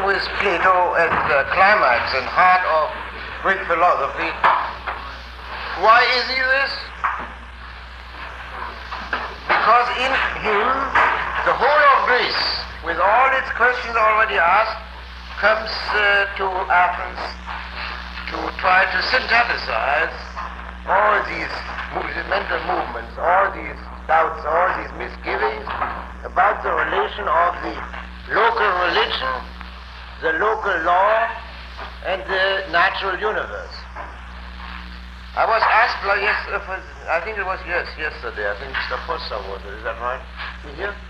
problem with Plato as the climax and heart of Greek philosophy. Why is he this? Because in him, the whole of Greece, with all its questions already asked, comes to Athens to try to synthesize all these mental movements, all these doubts, all these misgivings about the relation of the local religion, the local law, and the natural universe. I was asked, I think it was yesterday, I think Mr. Foster was it, is that right? Is he here?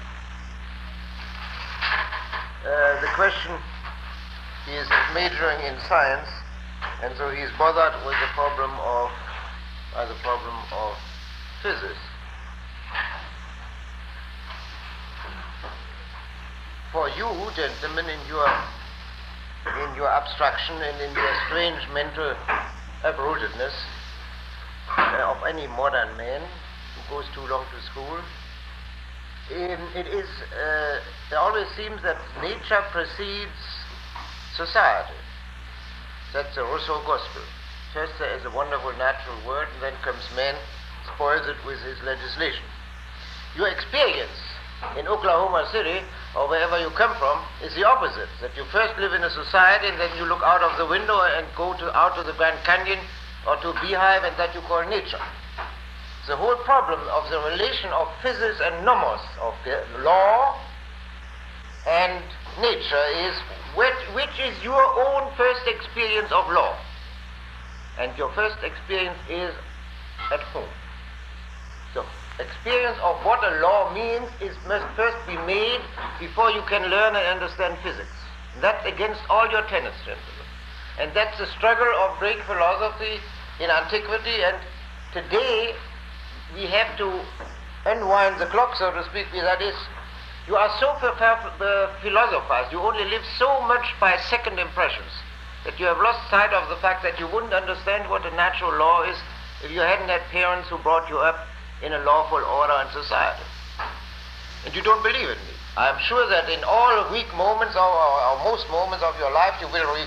The question, he is majoring in science, and so he is bothered with the problem of physics. For you, gentlemen, in your abstraction and in your strange mental uprootedness of any modern man who goes too long to school, it always seems that nature precedes society. That's the Rousseau gospel. First there is a wonderful natural world, and then comes man, spoils it with his legislation. Your experience in Oklahoma City, or wherever you come from, is the opposite. That you first live in a society, and then you look out of the window and go out to the Grand Canyon or to a beehive, and that you call nature. The whole problem of the relation of physis and nomos, of the law and nature, is which is your own first experience of law. And your first experience is at home. So experience of what a law means must first be made before you can learn and understand physics. That's against all your tenets, gentlemen. And that's the struggle of Greek philosophy in antiquity, and today we have to unwind the clock, so to speak. That is, you are so philosophized, you only live so much by second impressions, that you have lost sight of the fact that you wouldn't understand what a natural law is if you hadn't had parents who brought you up in a lawful order and society. And you don't believe in me. I am sure that in all weak moments or most moments of your life you will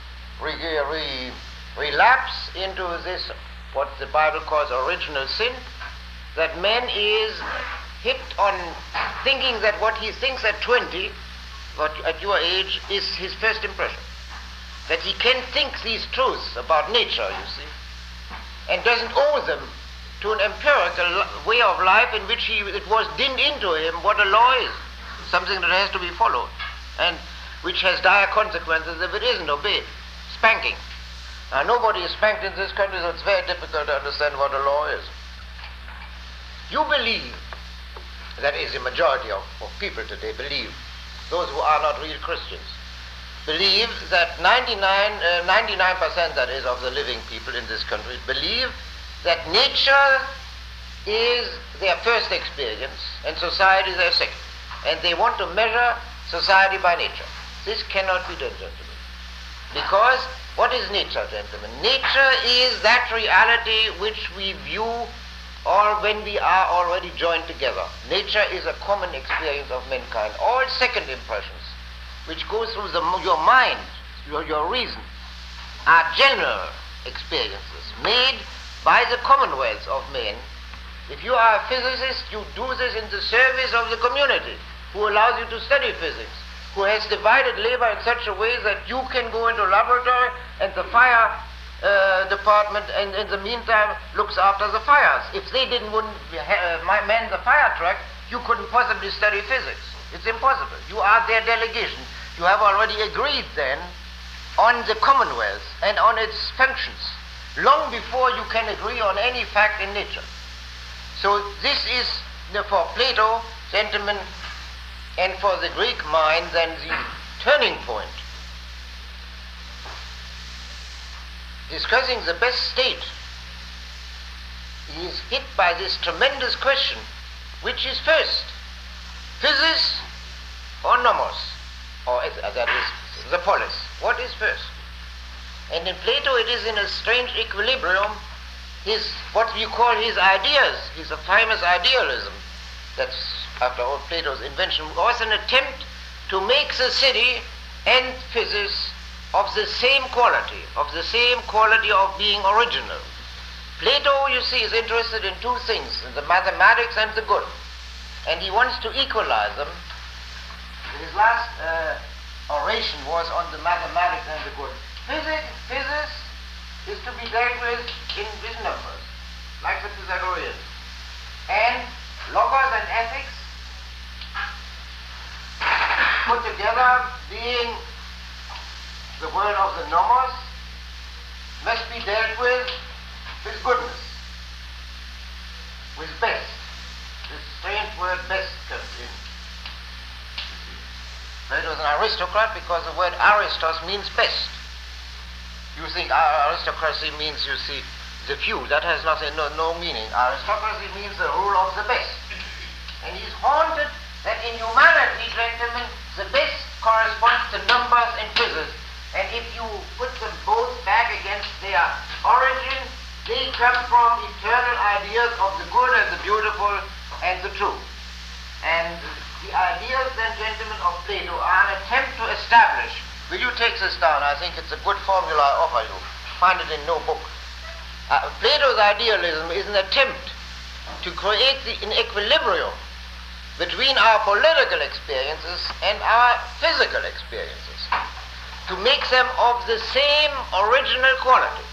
relapse into this, what the Bible calls original sin, that man is hit on thinking that what he thinks at 20, what at your age, is his first impression. That he can think these truths about nature, you see, and doesn't owe them to an empirical way of life in which it was dinned into him what a law is, something that has to be followed, and which has dire consequences if it isn't obeyed. Spanking. Now, nobody is spanked in this country, so it's very difficult to understand what a law is. You believe, that is the majority of people today believe, those who are not real Christians, believe that 99% that is of the living people in this country believe that nature is their first experience and society their second. And they want to measure society by nature. This cannot be done, gentlemen. Because what is nature, gentlemen? Nature is that reality which we view or when we are already joined together. Nature is a common experience of mankind. All second impressions which go through your mind, your reason, are general experiences made by the commonwealth of men. If you are a physicist, you do this in the service of the community, who allows you to study physics, who has divided labor in such a way that you can go into a laboratory and the fire department, and in the meantime looks after the fires. If they wouldn't man the fire truck, you couldn't possibly study physics. It's impossible. You are their delegation. You have already agreed then on the commonwealth and on its functions, long before you can agree on any fact in nature. So this is, for Plato, gentlemen, and for the Greek mind, then the turning point. Discussing the best state, he is hit by this tremendous question, which is first, physis or nomos, or that is the polis. What is first? And in Plato it is in a strange equilibrium, what we call his ideas, his famous idealism, that's after all Plato's invention, was an attempt to make the city and physis of the same quality of being original. Plato, you see, is interested in two things, in the mathematics and the good, and he wants to equalize them. His last oration was on the mathematics and the good. Physis is to be dealt with with numbers, like the Pythagoreans. And logos and ethics, put together, being the word of the nomos, must be dealt with goodness, with best. This strange word best comes in. Plato was an aristocrat because the word aristos means best. You think aristocracy means, you see, the few. That has no meaning. Aristocracy means the rule of the best. And he's haunted that in humanity, gentlemen, the best corresponds to numbers and physis. And if you put them both back against their origin, they come from eternal ideas of the good and the beautiful and the true. And the ideas then, gentlemen, of Plato are an attempt to establish. Will you take this down? I think it's a good formula I offer you. Find it in no book. Plato's idealism is an attempt to create an equilibrium between our political experiences and our physical experiences, to make them of the same original quality.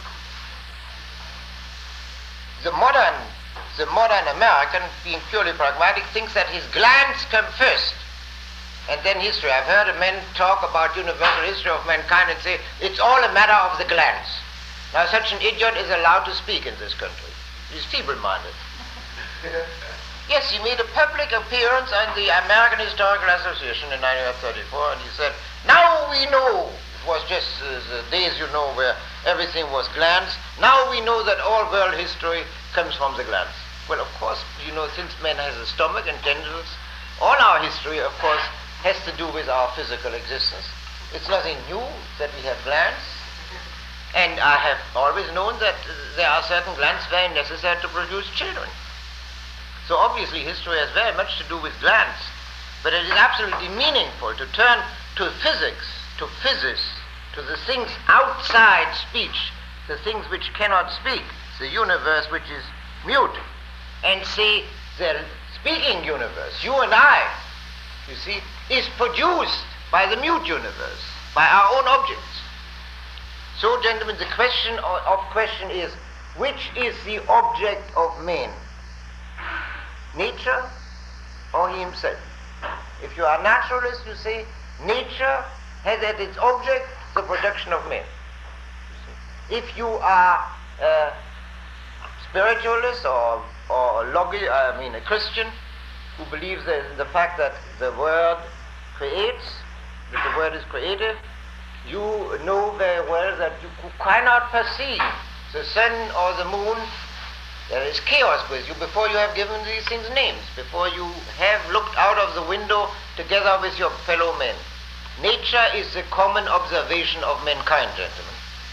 The modern American, being purely pragmatic, thinks that his glance comes first, and then history. I've heard a man talk about universal history of mankind and say, it's all a matter of the glance. Now such an idiot is allowed to speak in this country. He's feeble-minded. Yes, he made a public appearance on the American Historical Association in 1934, and he said, now we know, it was just the days, you know, where everything was glance, now we know that all world history comes from the glance. Well, of course, you know, since man has a stomach and genitals, all our history, of course, has to do with our physical existence. It's nothing new that we have glands, and I have always known that there are certain glands very necessary to produce children. So obviously history has very much to do with glands, but it is absolutely meaningful to turn to physics, to physis, to the things outside speech, the things which cannot speak, the universe which is mute, and see the speaking universe, you and I, you see, is produced by the mute universe, by our own objects. So, gentlemen, the question is, which is the object of man? Nature or he himself? If you are naturalist, you say, nature has as its object the production of man. If you are a spiritualist or a Christian who believes in the fact that the word creates, that the word is creative, you know very well that you cannot perceive the sun or the moon. There is chaos with you before you have given these things names, before you have looked out of the window together with your fellow men. Nature is the common observation of mankind, gentlemen.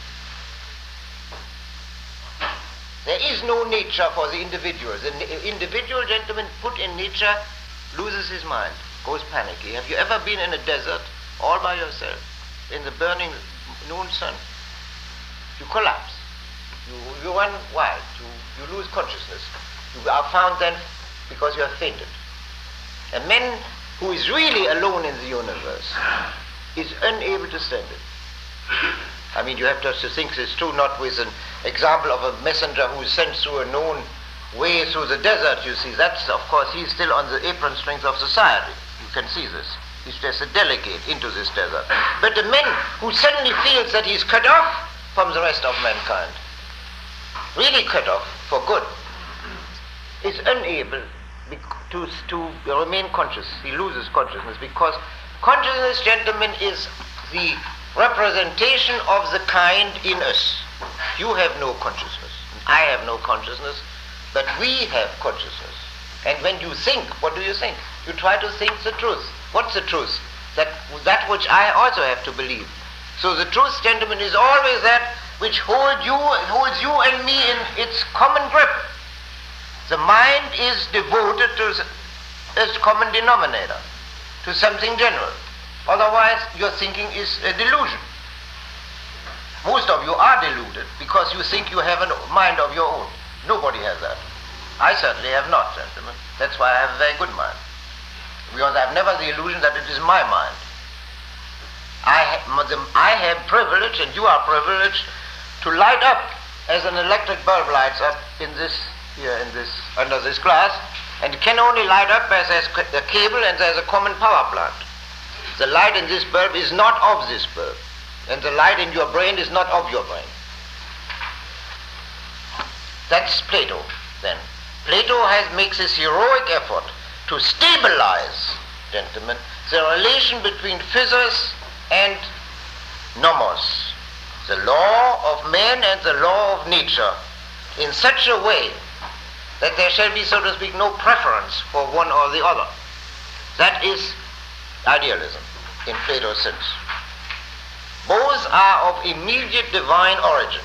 There is no nature for the individual. The individual, gentleman, put in nature, loses his mind, goes panicky. Have you ever been in a desert all by yourself, in the burning noon sun? You collapse. You run wild. You lose consciousness. You are found then because you have fainted. A man who is really alone in the universe is unable to stand it. I mean, you have to think this too, not with an example of a messenger who is sent through a known way through the desert, you see. That's, of course, he's still on the apron strings of society. You can see this. He's just a delegate into this desert. But the man who suddenly feels that he's cut off from the rest of mankind, really cut off for good, is unable to remain conscious. He loses consciousness because consciousness, gentlemen, is the representation of the kind in us. You have no consciousness, I have no consciousness, but we have consciousness. And when you think, what do you think? You try to think the truth. What's the truth? That which I also have to believe. So the truth, gentlemen, is always that which holds you and me in its common grip. The mind is devoted to its common denominator, to something general. Otherwise, your thinking is a delusion. Most of you are deluded because you think you have a mind of your own. Nobody has that. I certainly have not, gentlemen. That's why I have a very good mind. Because I have never the illusion that it is my mind. I have privilege, and you are privileged, to light up as an electric bulb lights up under this glass, and it can only light up as there's a cable and there's a common power plant. The light in this bulb is not of this bulb, and the light in your brain is not of your brain. That's Plato, then. Plato makes this heroic effort to stabilize, gentlemen, the relation between physis and nomos, the law of man and the law of nature, in such a way that there shall be, so to speak, no preference for one or the other. That is idealism in Plato's sense. Both are of immediate divine origin.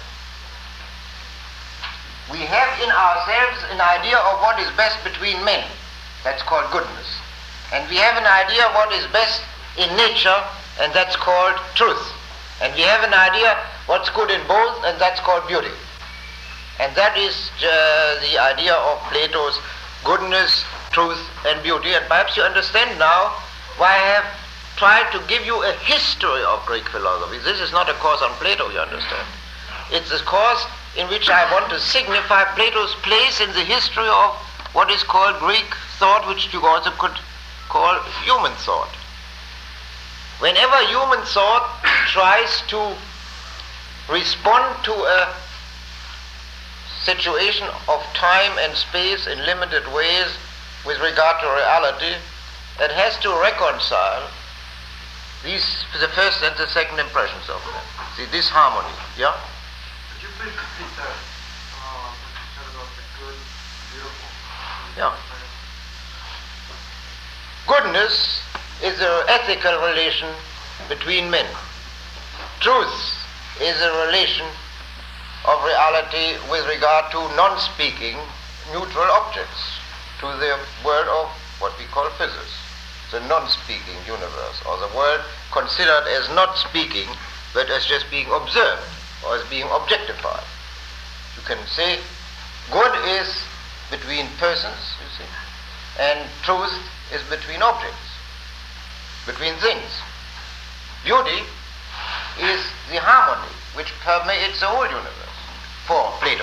We have in ourselves an idea of what is best between men. That's called goodness. And we have an idea of what is best in nature, and that's called truth. And we have an idea what's good in both, and that's called beauty. And that is the idea of Plato's goodness, truth, and beauty. And perhaps you understand now why I have tried to give you a history of Greek philosophy. This is not a course on Plato, you understand. It's a course in which I want to signify Plato's place in the history of what is called Greek thought, which you also could call human thought. Whenever human thought tries to respond to a situation of time and space in limited ways with regard to reality, it has to reconcile the first and the second impressions of them. See, this harmony, yeah? Could you please repeat that, what you said about the good, beautiful? Yeah. Goodness is an ethical relation between men. Truth is a relation of reality with regard to non-speaking neutral objects, to the world of what we call physis, the non-speaking universe, or the world considered as not speaking, but as just being observed, or as being objectified. You can say good is between persons, you see, and truth is between objects, between things. Beauty is the harmony which permeates the whole universe for Plato.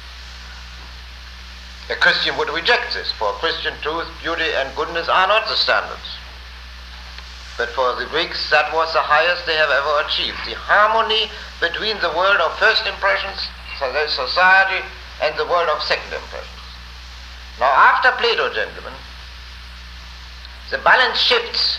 A Christian would reject this. For Christian, truth, beauty, and goodness are not the standards. But for the Greeks, that was the highest they have ever achieved. The harmony between the world of first impressions, so there's society, and the world of second impressions. Now, after Plato, gentlemen, the balance shifts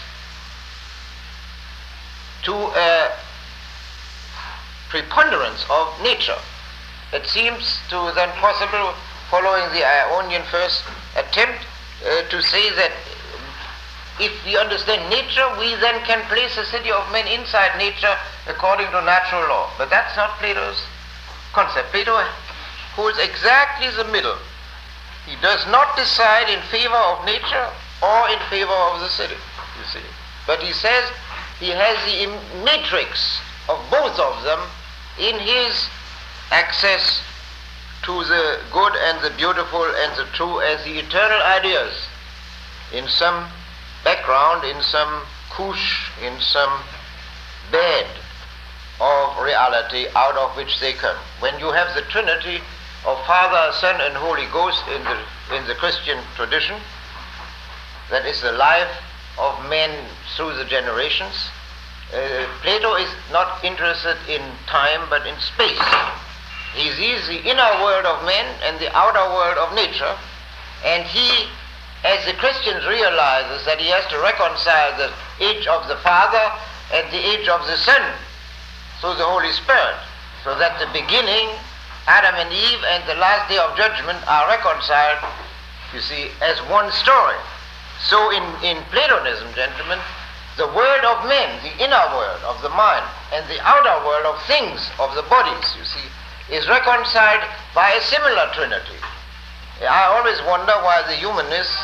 to a preponderance of nature. It seems to then possible, following the Ionian first attempt, to say that if we understand nature, we then can place the city of men inside nature according to natural law. But that's not Plato's concept. Plato holds exactly the middle. He does not decide in favor of nature or in favor of the city, you see. But he says he has the matrix of both of them in his access to the good and the beautiful and the true as the eternal ideas in some background, in some couche, in some bed of reality out of which they come. When you have the Trinity of Father, Son, and Holy Ghost in the Christian tradition, that is the life of men through the generations, Plato is not interested in time but in space. He sees the inner world of men and the outer world of nature, and he, as the Christians, realizes that he has to reconcile the age of the Father and the age of the Son through the Holy Spirit, so that the beginning, Adam and Eve, and the last day of judgment are reconciled, you see, as one story. So in Platonism, gentlemen, the world of men, the inner world of the mind, and the outer world of things, of the bodies, you see, is reconciled by a similar trinity. I always wonder why the humanists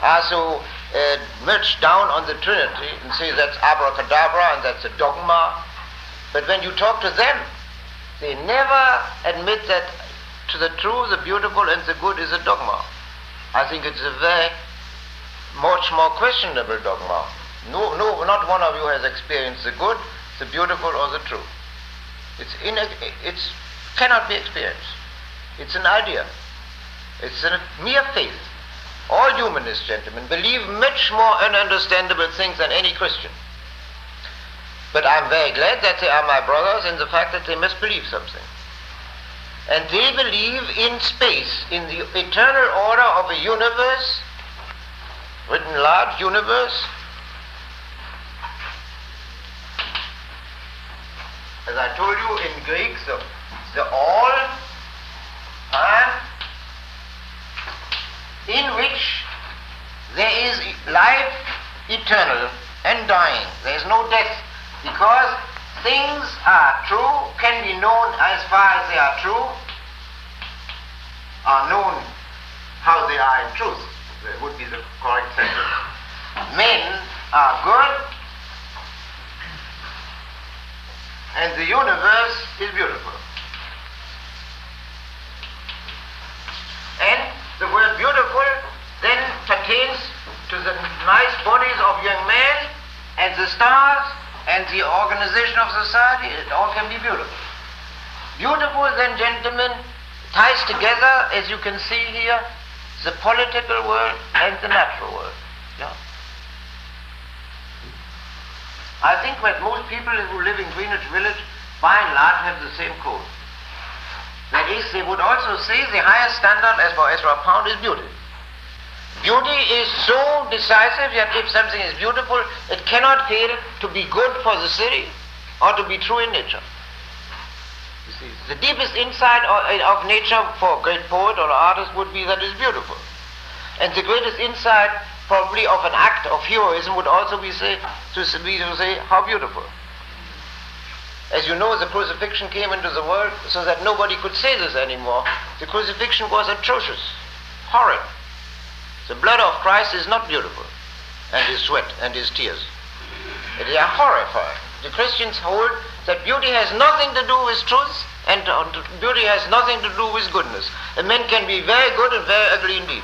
are so much down on the Trinity and say that's abracadabra and that's a dogma. But when you talk to them, they never admit that to the true, the beautiful, and the good is a dogma. I think it's a very much more questionable dogma. No, not one of you has experienced the good, the beautiful, or the true. It cannot be experienced. It's an idea. It's a mere faith. All humanists, gentlemen, believe much more ununderstandable things than any Christian. But I'm very glad that they are my brothers in the fact that they must believe something. And they believe in space, in the eternal order of a universe, written large universe. As I told you in Greek, the all, in which there is life eternal and dying. There is no death, because things are true, can be known as far as they are true, are known how they are in truth. That would be the correct sentence. Men are good, and the universe is beautiful. And the word beautiful then pertains to the nice bodies of young men and the stars and the organization of society. It all can be beautiful. Beautiful, then, gentlemen, ties together, as you can see here, the political world and the natural world. Yeah. I think that most people who live in Greenwich Village, by and large, have the same code. That is, they would also say the highest standard as for Ezra Pound is beauty. Beauty is so decisive that if something is beautiful, it cannot fail to be good for the city or to be true in nature. You see, the deepest insight of nature for a great poet or artist would be that it's beautiful. And the greatest insight probably of an act of heroism would also be to say how beautiful. As you know, the crucifixion came into the world so that nobody could say this anymore. The crucifixion was atrocious, horrid. The blood of Christ is not beautiful, and his sweat and his tears. They are horrifying. The Christians hold that beauty has nothing to do with truth, and beauty has nothing to do with goodness. A man can be very good and very ugly indeed.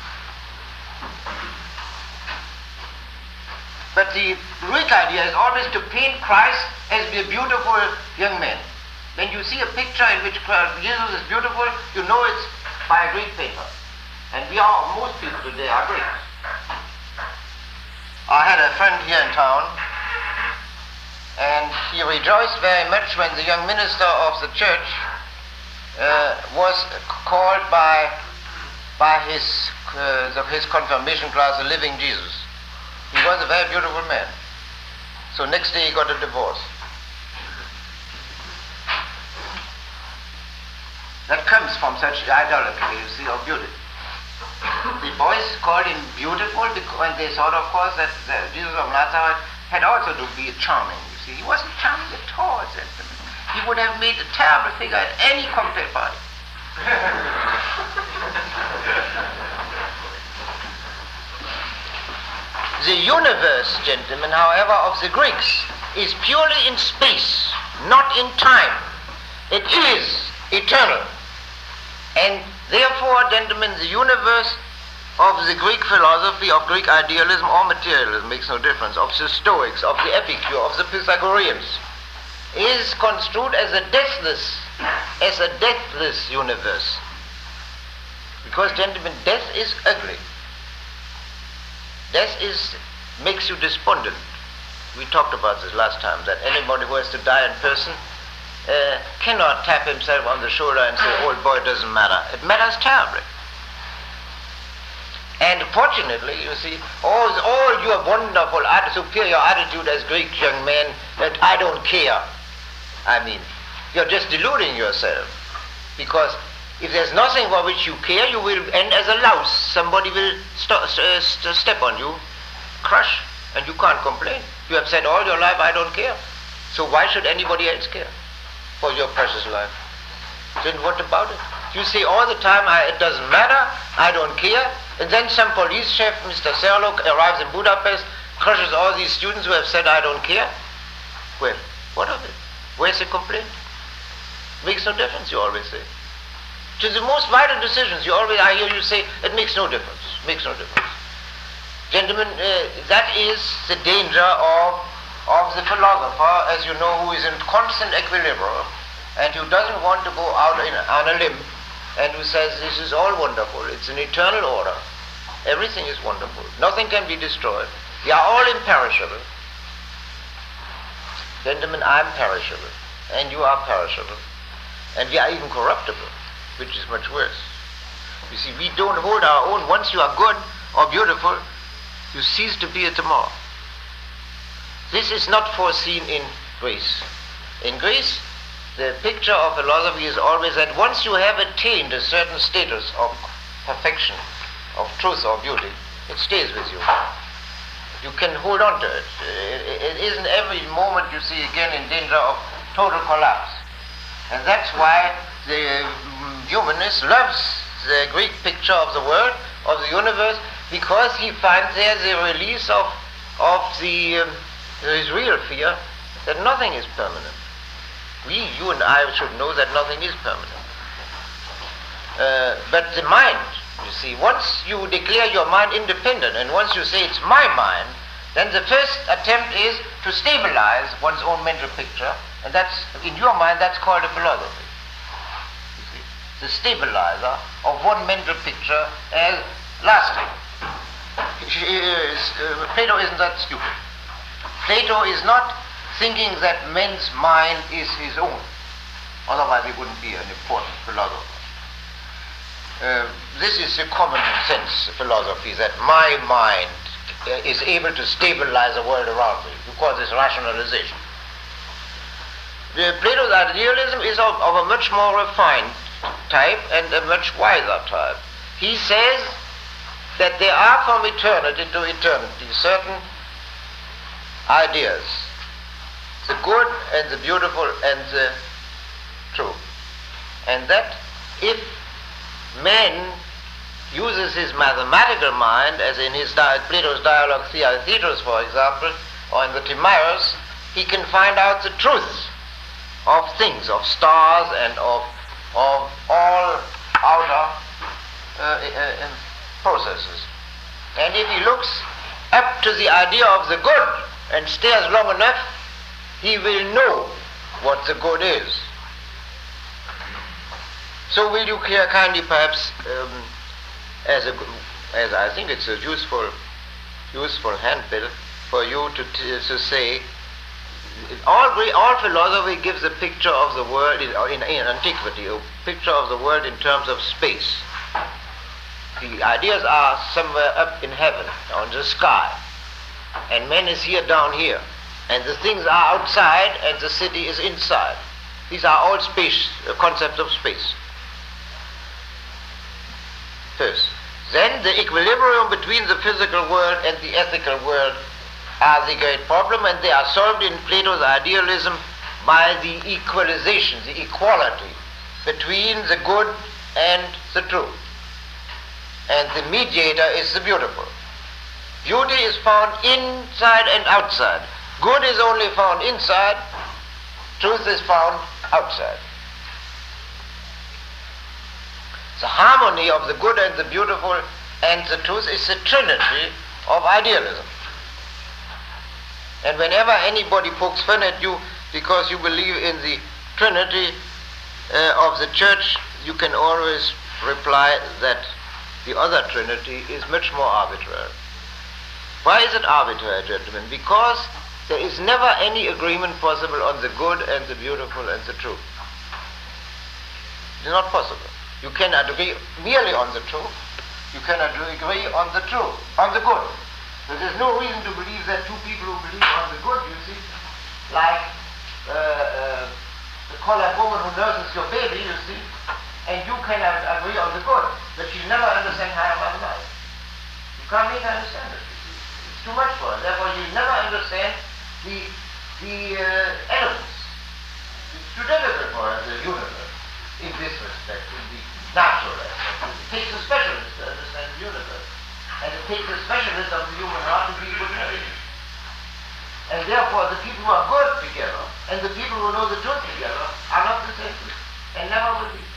But the Greek idea is always to paint Christ as a beautiful young man. When you see a picture in which Jesus is beautiful, you know it's by a Greek painter. And most people today are Greeks. I had a friend here in town, and he rejoiced very much when the young minister of the church was called by his confirmation class a living Jesus. He was a very beautiful man. So next day he got a divorce. That comes from such idolatry, you see, of beauty. The boys called him beautiful because they thought, of course, that Jesus of Nazareth had also to be charming, you see. He wasn't charming at all, gentlemen. He would have made a terrible figure at any cocktail party. The universe, gentlemen, however, of the Greeks is purely in space, not in time. It is eternal. And therefore, gentlemen, the universe of the Greek philosophy, of Greek idealism or materialism, makes no difference, of the Stoics, of the Epicure, of the Pythagoreans, is construed as a deathless universe. Because, gentlemen, death is ugly. Death makes you despondent. We talked about this last time, that anybody who has to die in person cannot tap himself on the shoulder and say, old boy, it doesn't matter. It matters terribly. And fortunately, you see, all your wonderful superior attitude as Greek young men, that I don't care. I mean, you're just deluding yourself. Because if there's nothing for which you care, you will end as a louse. Somebody will step on you, crush, and you can't complain. You have said all your life, I don't care. So why should anybody else care for your precious life? Then what about it? You say all the time, it doesn't matter, I don't care. And then some police chef, Mr. Serlo, arrives in Budapest, crushes all these students who have said, I don't care. Well, what of it? Where's the complaint? Makes no difference, you always say. To the most vital decisions, I hear you say, it makes no difference. Makes no difference. Gentlemen, that is the danger of the philosopher, as you know, who is in constant equilibrium and who doesn't want to go out on a limb and who says this is all wonderful. It's an eternal order. Everything is wonderful. Nothing can be destroyed. We are all imperishable. Gentlemen, I'm perishable and you are perishable. And we are even corruptible, which is much worse. You see, we don't hold our own. Once you are good or beautiful, you cease to be a tomorrow. This is not foreseen in Greece. In Greece, the picture of philosophy is always that once you have attained a certain status of perfection, of truth or beauty, it stays with you. You can hold on to it. It isn't every moment you see again in danger of total collapse. And that's why the humanist loves the Greek picture of the world, of the universe, because he finds there the release of his real fear that nothing is permanent. You and I should know that nothing is permanent. But the mind, you see, once you declare your mind independent and once you say it's my mind, then the first attempt is to stabilize one's own mental picture, and that's, in your mind, that's called a philosophy. You see, the stabilizer of one mental picture as lasting. Plato isn't that stupid. Plato is not thinking that man's mind is his own. Otherwise he wouldn't be an important philosopher. This is a common sense philosophy, that my mind is able to stabilize the world around me. You call this rationalization. Plato's idealism is of a much more refined type and a much wiser type. He says that there are from eternity to eternity certain ideas, the good and the beautiful and the true. And that if man uses his mathematical mind, as in Plato's dialogue Theaetetus, for example, or in the Timaeus, he can find out the truth of things, of stars and of all outer processes. And if he looks up to the idea of the good and stares long enough, he will know what the good is. So will you kindly perhaps, as I think it's a useful handbill for you to say, all philosophy gives a picture of the world in antiquity, a picture of the world in terms of space. The ideas are somewhere up in heaven, on the sky, and man is here down here, and the things are outside and the city is inside. These are all space, concepts of space. First. Then the equilibrium between the physical world and the ethical world are the great problem, and they are solved in Plato's idealism by the equalization, the equality between the good and the true. And the mediator is the beautiful. Beauty is found inside and outside. Good is only found inside, truth is found outside. The harmony of the good and the beautiful and the truth is the trinity of idealism. And whenever anybody pokes fun at you because you believe in the trinity of the church, you can always reply that the other trinity is much more arbitrary. Why is it arbitrary, gentlemen? Because there is never any agreement possible on the good and the beautiful and the true. It's not possible. You cannot agree merely on the true. You cannot agree on the true, on the good. So there's no reason to believe that two people who believe on the good, you see, like the colored woman who nurses your baby, you see, and you cannot agree on the good, but she'll never understand higher mathematics. You can't make her understand it. It's too much for her. Therefore, you'll never understand the elements. It's too difficult for her, the universe, in this respect, in the natural natural aspect. It takes a specialist to understand the universe. And it takes a specialist of the human heart to be a good narrator. And therefore, the people who are good together and the people who know the truth together are not the same people, and never will be.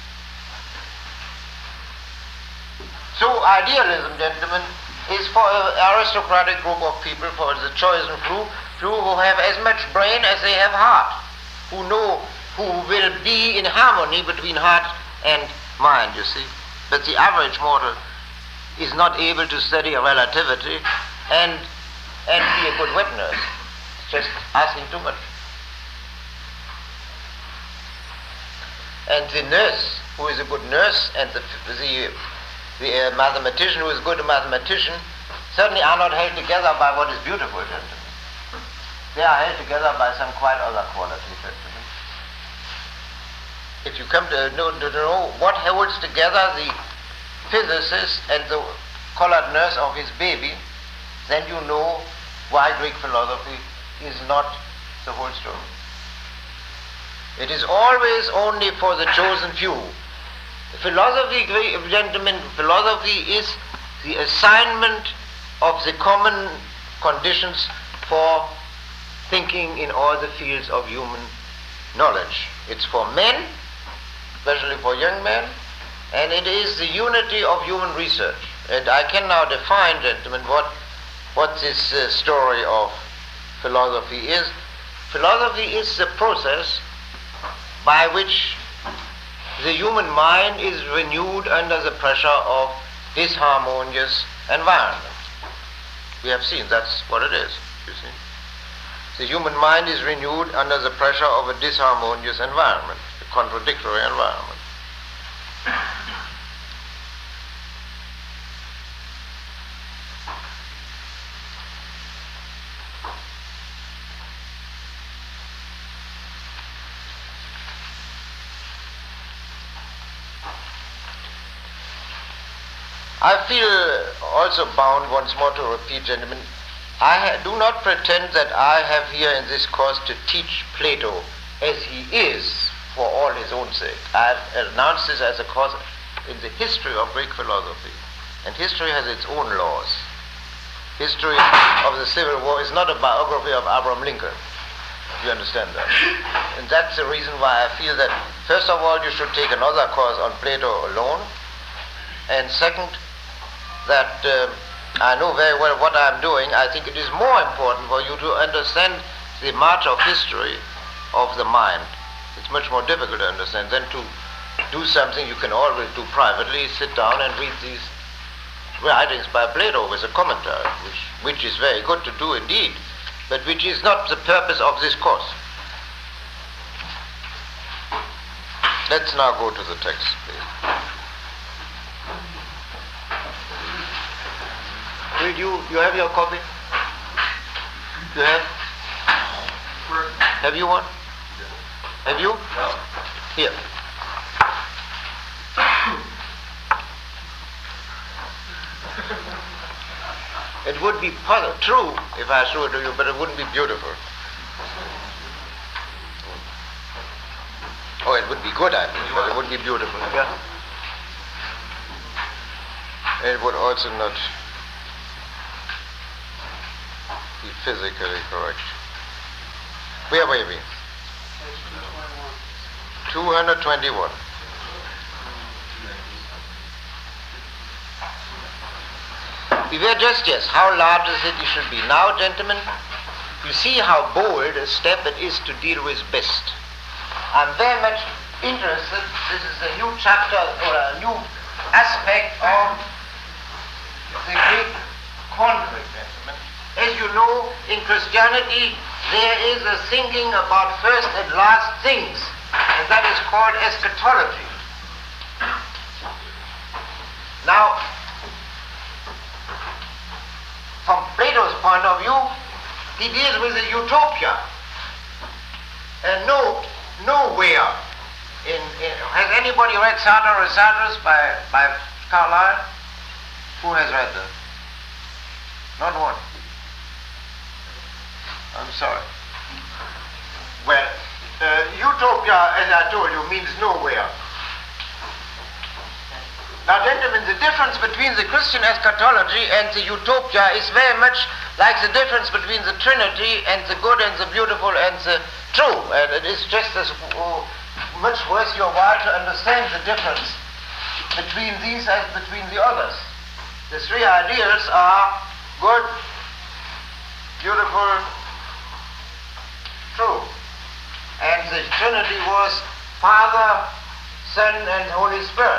So idealism, gentlemen, is for an aristocratic group of people, for the chosen few who have as much brain as they have heart, who know, who will be in harmony between heart and mind, you see. But the average mortal is not able to study relativity and be a good wet nurse. It's just asking too much. And the nurse, who is a good nurse, and the mathematician who is good a mathematician, certainly are not held together by what is beautiful, gentlemen. They are held together by some quite other quality, gentlemen. If you come to know what holds together the physicist and the colored nurse of his baby, then you know why Greek philosophy is not the whole story. It is always only for the chosen few. Philosophy, gentlemen, philosophy is the assignment of the common conditions for thinking in all the fields of human knowledge. It's for men, especially for young men, and it is the unity of human research. And I can now define, gentlemen, what this story of philosophy is. Philosophy is the process by which the human mind is renewed under the pressure of disharmonious environment. We have seen that's what it is, you see. The human mind is renewed under the pressure of a disharmonious environment, a contradictory environment. I feel also bound once more to repeat, gentlemen, I do not pretend that I have here in this course to teach Plato as he is for all his own sake. I have announced this as a course in the history of Greek philosophy. And history has its own laws. History of the Civil War is not a biography of Abraham Lincoln. You understand that? And that's the reason why I feel that, first of all, you should take another course on Plato alone. And second, that I know very well what I'm doing. I think it is more important for you to understand the march of history of the mind. It's much more difficult to understand than to do something you can always do privately, sit down and read these writings by Plato with a commentary, which is very good to do indeed, but which is not the purpose of this course. Let's now go to the text, please. You have your copy? You have? Have you one? Have you? No. Here. It would be true if I showed it to you, but it wouldn't be beautiful. Oh, it would be good, I mean, but it wouldn't be beautiful. Yeah. It would also not be physically correct. Where were we? 221. We were just, yes, how large the city should be. Now, gentlemen, you see how bold a step it is to deal with best. I'm very much interested, this is a new chapter or a new aspect of the Greek conflict, gentlemen. As you know, in Christianity, there is a thinking about first and last things, and that is called eschatology. Now, from Plato's point of view, he deals with a utopia. And nowhere has anybody read Sartor Resartus by Carlyle? Who has read that? Not one. I'm sorry. Well, utopia, as I told you, means nowhere. Now, gentlemen, the difference between the Christian eschatology and the utopia is very much like the difference between the Trinity and the good and the beautiful and the true. And it is just as much worth your while to understand the difference between these as between the others. The three ideals are good, beautiful, true. And the Trinity was Father, Son, and Holy Spirit.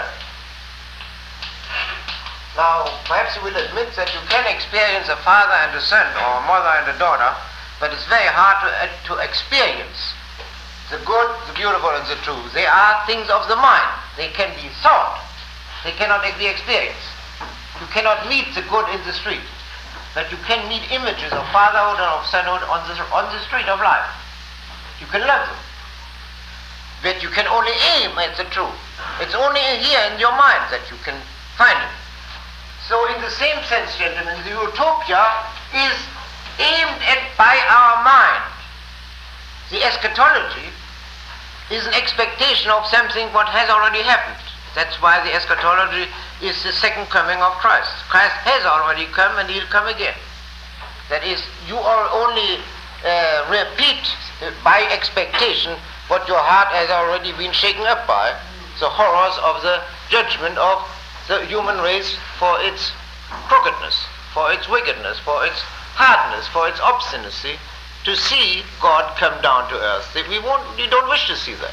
Now, perhaps you will admit that you can experience a father and a son, or a mother and a daughter, but it's very hard to experience the good, the beautiful, and the true. They are things of the mind. They can be thought. They cannot be experienced. You cannot meet the good in the street, but you can meet images of fatherhood and of sonhood on the street of life. You can love them, but you can only aim at the truth. It's only here in your mind that you can find it. So in the same sense, gentlemen, the utopia is aimed at by our mind. The eschatology is an expectation of something what has already happened. That's why the eschatology is the second coming of Christ. Christ has already come and he'll come again. That is, you are only repeat by expectation what your heart has already been shaken up by, the horrors of the judgment of the human race for its crookedness, for its wickedness, for its hardness, for its obstinacy, to see God come down to earth. We don't wish to see that.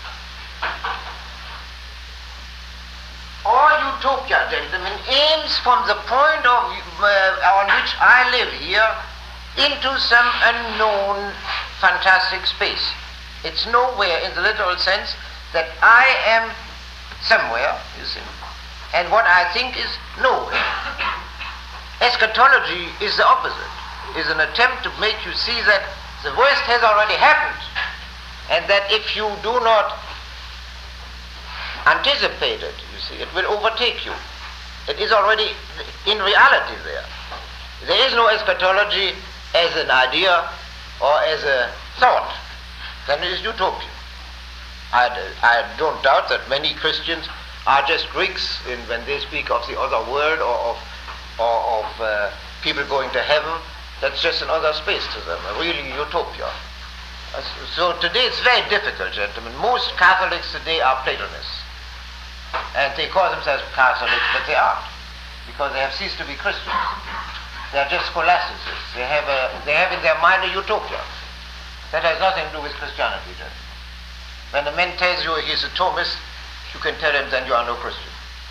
All utopia, gentlemen, aims from the point of on which I live here into some unknown fantastic space. It's nowhere in the literal sense that I am somewhere, you see, and what I think is nowhere. Eschatology is the opposite, is an attempt to make you see that the worst has already happened, and that if you do not anticipate it, you see, it will overtake you. It is already in reality there. There is no eschatology as an idea or as a thought. Then it is utopia. I don't doubt that many Christians are just Greeks when they speak of the other world or of people going to heaven. That's just another space to them, a really utopia. So today it's very difficult, gentlemen. Most Catholics today are Platonists. And they call themselves Catholics, but they aren't, because they have ceased to be Christians. They are just scholastics. They have in their mind a utopia. That has nothing to do with Christianity, gentlemen. When a man tells you he's a Thomist, you can tell him then you are no Christian.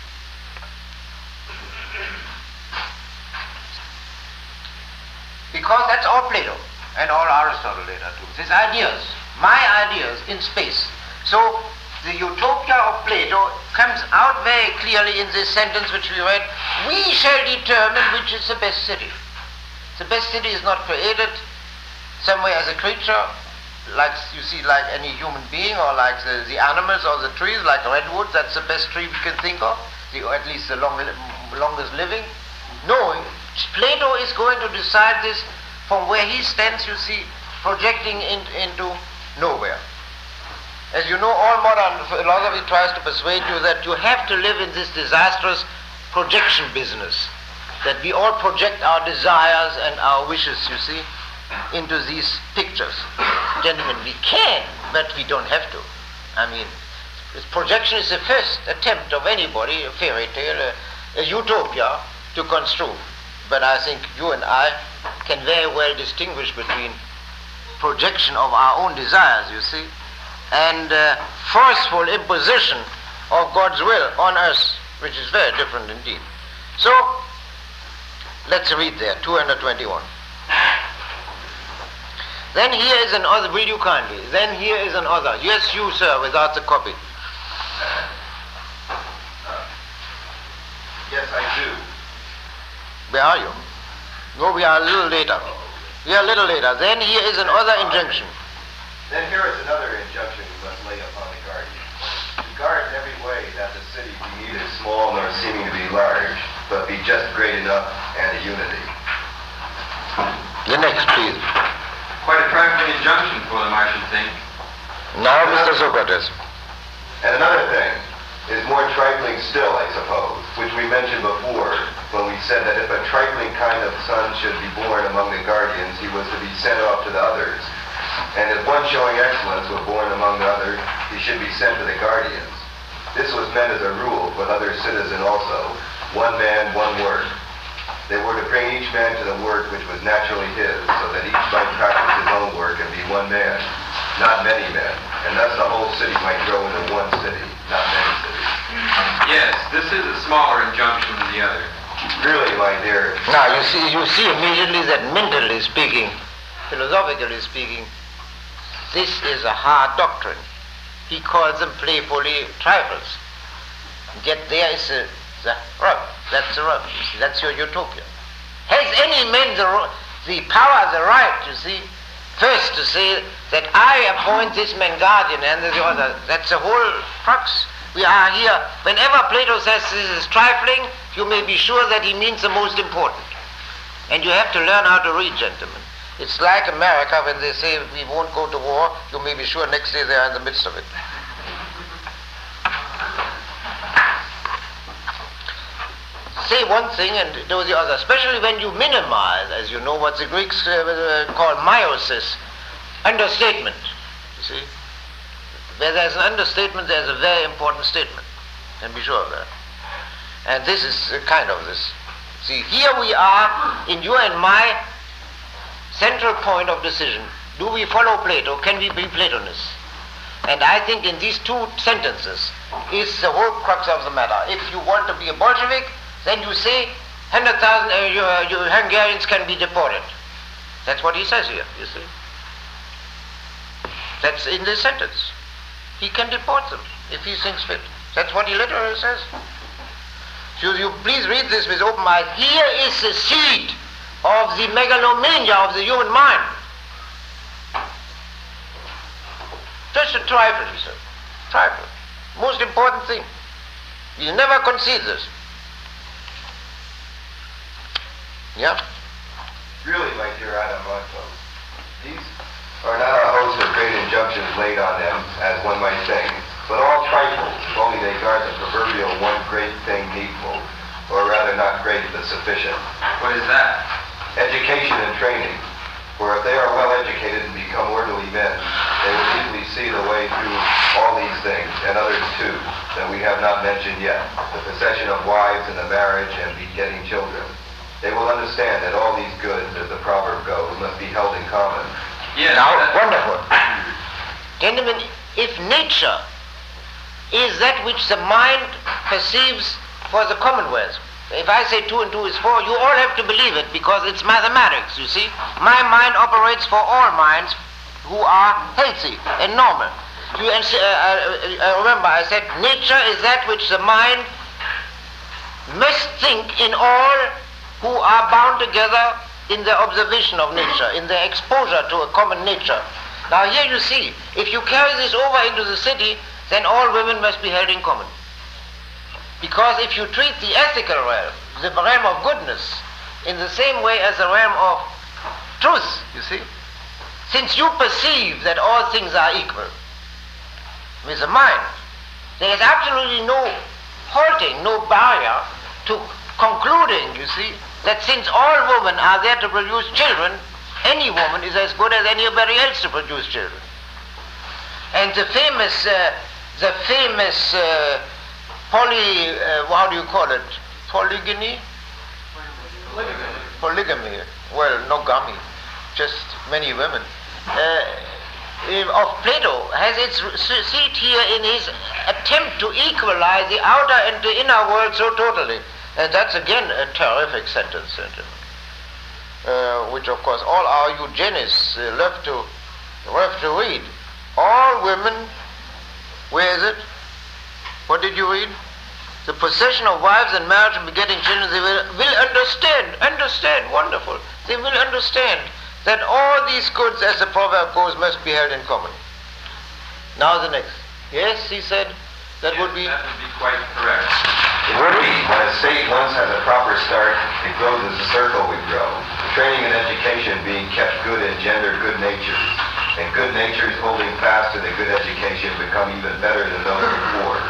Because that's all Plato and all Aristotle later too. These ideas, my ideas in space. So the utopia of Plato comes out very clearly in this sentence which we read: we shall determine which is the best city. The best city is not created somewhere as a creature, like you see, like any human being, or like the animals or the trees, like redwood. That's the best tree we can think of, or at least the longest living. No, Plato is going to decide this from where he stands, you see, projecting into nowhere. As you know, all modern philosophy tries to persuade you that you have to live in this disastrous projection business, that we all project our desires and our wishes, you see, into these pictures. Gentlemen, we can, but we don't have to. I mean, projection is the first attempt of anybody, a fairy tale, a utopia, to construe. But I think you and I can very well distinguish between projection of our own desires, you see, and forceful imposition of God's will on us, which is very different indeed. So, let's read there, 221. Then here is another, read you kindly. Then here is another. Yes, you, sir, without the copy. Yes, I do. Where are you? No, we are a little later. We are a little later. Then here is another injunction. Then here is another injunction we must lay upon the guardian. To guard in every way that the city be neither small nor seeming to be large, but be just great enough and a unity. The next, please. Quite a trifling injunction for them, I should think. Now, Mr. Socrates. And another thing, is more trifling still, I suppose, which we mentioned before when we said that if a trifling kind of son should be born among the guardians, he was to be sent off to the others. And if one showing excellence were born among the others, he should be sent to the guardians. This was meant as a rule for other citizen also, one man, one work. They were to bring each man to the work which was naturally his, so that each might practice his own work and be one man, not many men. And thus the whole city might grow into one city, not many cities. Yes, this is a smaller injunction than the other. Really, my dear. Now you see immediately that mentally speaking, philosophically speaking, this is a hard doctrine. He calls them playfully trifles. Yet there is the rub. That's the rub. You see, that's your utopia. Has any man the power, the right, you see, first to say that I appoint this man guardian and the other? That's the whole crux. We are here. Whenever Plato says this is trifling, you may be sure that he means the most important. And you have to learn how to read, gentlemen. It's like America when they say we won't go to war, you may be sure next day they are in the midst of it. Say one thing and do the other, especially when you minimize, as you know what the Greeks call meiosis, understatement. You see? Where there's an understatement, there's a very important statement. And be sure of that. And this is kind of this. See, here we are in your and my central point of decision. Do we follow Plato? Can we be Platonists? And I think in these two sentences is the whole crux of the matter. If you want to be a Bolshevik, then you say 100,000 you Hungarians can be deported. That's what he says here, you see. That's in this sentence. He can deport them if he thinks fit. That's what he literally says. So you please read this with open eyes. Here is the seed of the megalomania of the human mind. Just a trifle, he said. Trifle. Most important thing. You never concede this. Yeah? Really, my dear Adam Monto, these are not a host of great injunctions laid on them, as one might think, but all trifles, if only they guard the proverbial one great thing needful, or rather not great but sufficient. What is that? Education and training. For if they are well educated and become orderly men, they will easily see the way through all these things, and others too, that we have not mentioned yet, the possession of wives and the marriage and begetting children. They will understand that all these goods, as the proverb goes, must be held in common. Yes. Now, wonderful. Gentlemen, if nature is that which the mind perceives for the commonwealth, if I say 2 and 2 is 4, you all have to believe it because it's mathematics, you see. My mind operates for all minds who are healthy and normal. Remember, I said nature is that which the mind must think in all who are bound together in their observation of nature, in their exposure to a common nature. Now here you see, if you carry this over into the city, then all women must be held in common. Because if you treat the ethical realm, the realm of goodness, in the same way as the realm of truth, you see, since you perceive that all things are equal with the mind, there is absolutely no halting, no barrier to concluding, you see, that since all women are there to produce children, any woman is as good as anybody else to produce children. And the famous polygamy? Polygamy. Well, no gummy, just many women. Of Plato has its seat here in his attempt to equalize the outer and the inner world so totally. And that's again a terrific sentence, which of course all our eugenists love to read. All women, where is it? What did you read? The possession of wives and marriage and begetting children, they will understand, wonderful. They will understand that all these goods, as the proverb goes, must be held in common. Now the next. Yes, he said, that would be quite correct. It would be. When a state once has a proper start, it grows as a circle would grow. Training and education being kept good engender good natures. And good natures holding fast to the good education become even better than those before.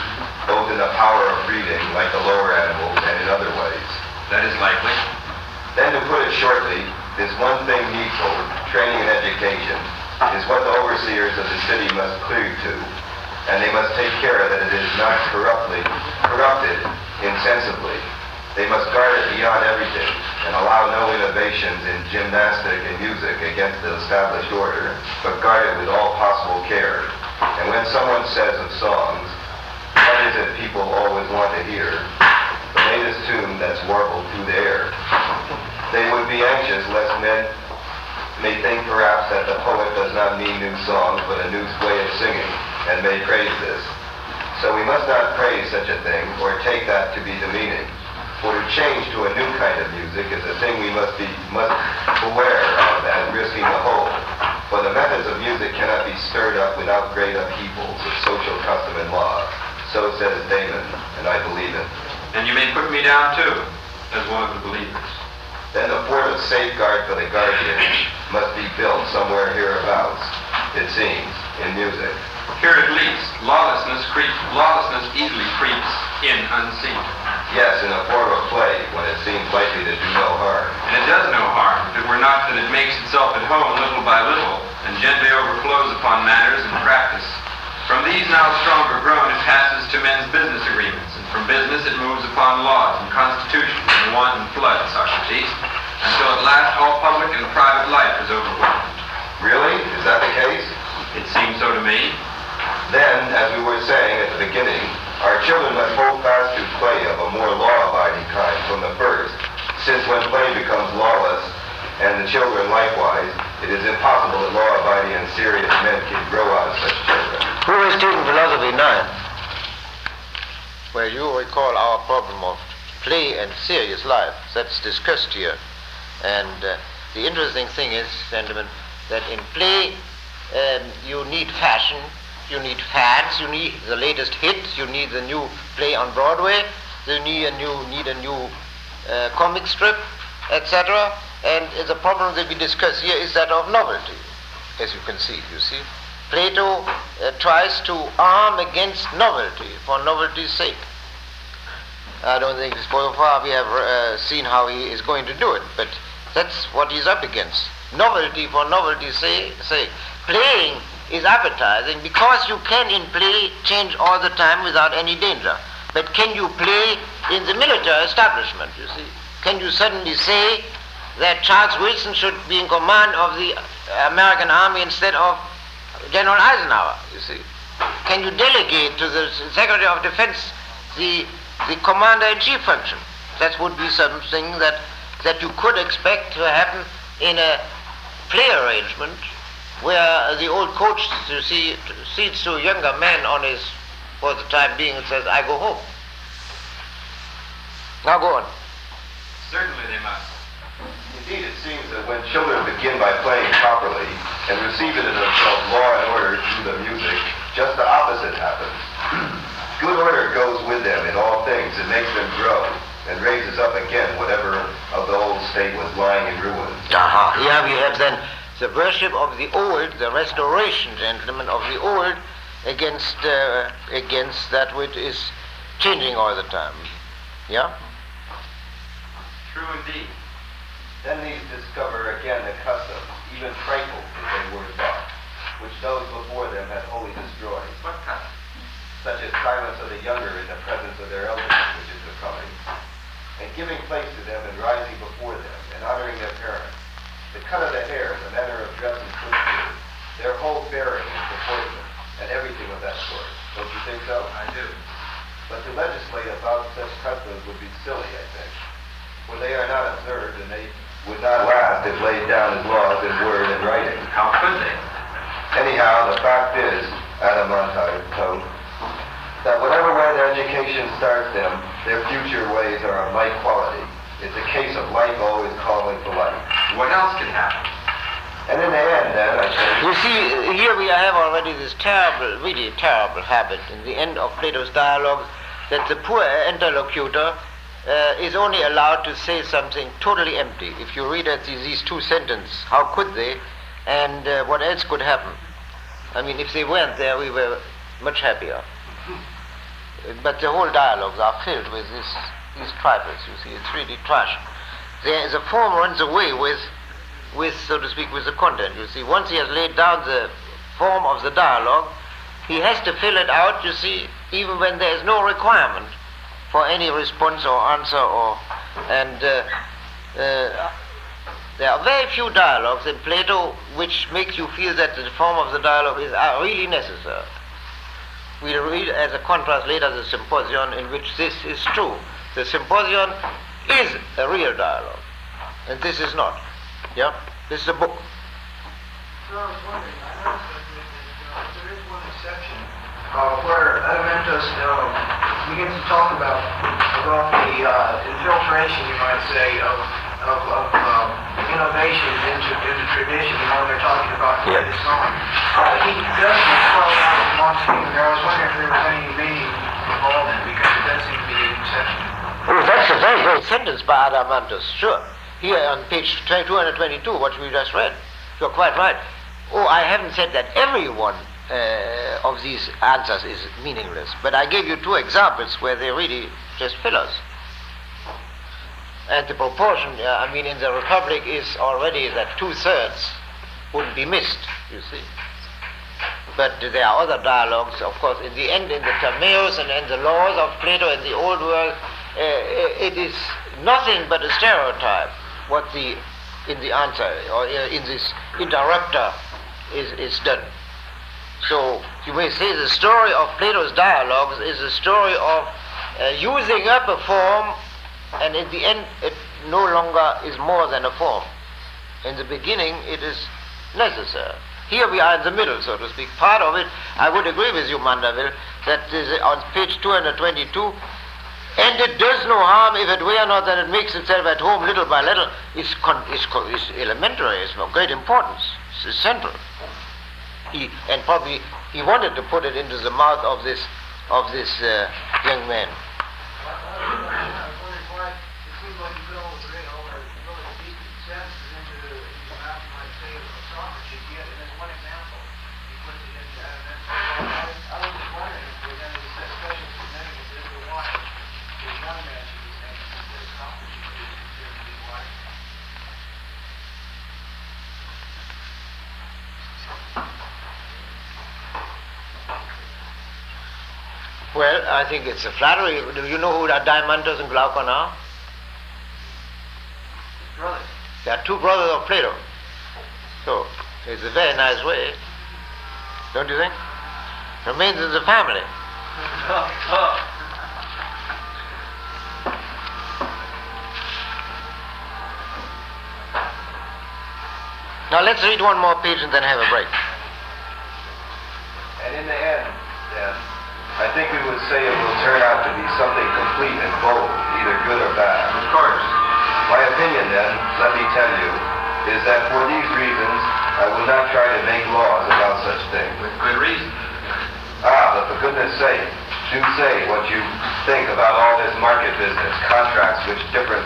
both in the power of breeding, like the lower animals, and in other ways. That is likely. Then, to put it shortly, this one thing needful, training and education, is what the overseers of the city must cleave to, and they must take care that it is not corrupted insensibly. They must guard it beyond everything and allow no innovations in gymnastic and music against the established order, but guard it with all possible care. And when someone says of songs, what is it people always want to hear? The latest tune that's warbled through the air. They would be anxious lest men may think perhaps that the poet does not mean new songs, but a new way of singing, and may praise this. So we must not praise such a thing, or take that to be the meaning. For to change to a new kind of music is a thing we must beware of and risking the whole. For the methods of music cannot be stirred up without great upheavals of social custom and law. So says Damon, and I believe it. And you may put me down too, as one of the believers. Then the fort of safeguard for the guardians must be built somewhere hereabouts, it seems, in music. Here at least, lawlessness easily creeps in unseen. Yes, in a form of play, when it seems likely to do no harm. And it does no harm, if it were not that it makes itself at home little by little, and gently overflows upon matters in practice. From these now stronger grown, it passes to men's business agreements, and from business it moves upon laws and constitutions and wanton flood, Socrates, until at last all public and private life is overwhelmed. Really? Is that the case? It seems so to me. Then, as we were saying at the beginning, our children must hold fast to play of a more law-abiding kind from the first, since when play becomes lawless, and the children likewise, it is impossible that law-abiding and serious men can grow out of such children. Who is taking philosophy 9? Well, you recall our problem of play and serious life. That's discussed here. And the interesting thing is, gentlemen, that in play you need fashion, you need fads, you need the latest hit, you need the new play on Broadway, you need a new comic strip, etc. And the problem that we discuss here is that of novelty, as you can see, you see. Plato tries to arm against novelty for novelty's sake. I don't think so far we have seen how he is going to do it, but that's what he's up against. Novelty for novelty's sake. Playing is appetizing because you can in play change all the time without any danger. But can you play in the military establishment, you see? Can you suddenly say that Charles Wilson should be in command of the American army instead of General Eisenhower, you see? Can you delegate to the Secretary of Defense the commander-in-chief function? That would be something that you could expect to happen in a play arrangement where the old coach, you see, seats to a younger man on his, for the time being, and says, I go home. Now go on. Certainly they must. Indeed, it seems that when children begin by playing properly and receive into themselves law and order through the music, just the opposite happens. Good order goes with them in all things. It makes them grow and raises up again whatever of the old state was lying in ruins. Here we have then the worship of the old, the restoration, gentlemen, of the old against that which is changing all the time. Yeah? True indeed. Then these discover again the custom, even trifles as they were taught, which those before them had wholly destroyed. What custom? Such as silence of the younger in the presence of their elders, which is becoming, and giving place to them and rising before them, and honoring their parents. The cut of the hair, the manner of dress and footgear, their whole bearing and proportion, and everything of that sort. Don't you think so? I do. But to legislate about such customs would be silly, I think. For they are not observed, and they would not last if laid down as laws in word and writing. How could they? Anyhow, the fact is, Adamantine told, that whatever way their education starts them, their future ways are of like quality. It's a case of like always calling for like. What else can happen? And in the end, then, I think... You see, here we have already this terrible, really terrible habit in the end of Plato's dialogue that the poor interlocutor is only allowed to say something totally empty. If you read at these two sentences, how could they, and what else could happen? I mean, if they weren't there, we were much happier. but the whole dialogues are filled with these trifles, you see. It's really trash. The form runs away with, so to speak, with the content, you see. Once he has laid down the form of the dialogue, he has to fill it out, you see, even when there is no requirement for any response or answer, and there are very few dialogues in Plato which make you feel that the form of the dialogue is really necessary. We'll read as a contrast later the Symposion, in which this is true. The Symposion is a real dialogue, and this is not. Yeah? This is a book. So I was wondering, I noticed that there is one exception where Adeimantus begins to talk about the infiltration, you might say, of innovation into tradition. When they're talking about the song, he doesn't call out Montesquieu. I was wondering if there was any meaning involved in it, because it does seem to be an exception. Oh, that's a very great sentence by Adeimantus, sure. Here on page 222, what we just read. You're quite right. Oh, I haven't said that every one of these answers is meaningless, but I gave you two examples where they really just fill us. And the proportion, in the Republic is already that 2/3 wouldn't be missed, you see. But there are other dialogues, of course, in the end, in the Timaeus and in the laws of Plato in the Old World, it is nothing but a stereotype what in the answer, or in this interrupter is done. So you may say the story of Plato's dialogues is a story of using up a form, and in the end it no longer is more than a form. In the beginning it is necessary. Here we are in the middle, so to speak. Part of it, I would agree with you, Mandeville, that is on page 222, and it does no harm if it were not that it makes itself at home little by little, is elementary, is of great importance, it's central. He wanted to put it into the mouth of this young man. Well, I think it's a flattery. Do you know who Adeimantus and Glaucon are? Brothers. They are two brothers of Plato. So, it's a very nice way. Don't you think? Remains in the family. Now let's read one more page and then have a break. And in the end, then, I think we would say it will turn out to be something complete and bold, either good or bad. Of course. My opinion, then, let me tell you, is that for these reasons, I will not try to make laws about such things. With good reason. But for goodness sake, do say what you think about all this market business, contracts which different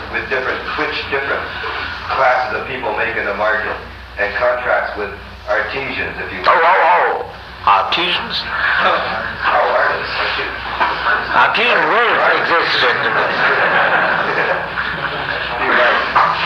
classes of people make in the market, and contracts with artisans, if you will. Artisans? Artists. Artisan words exist, gentlemen. You're right.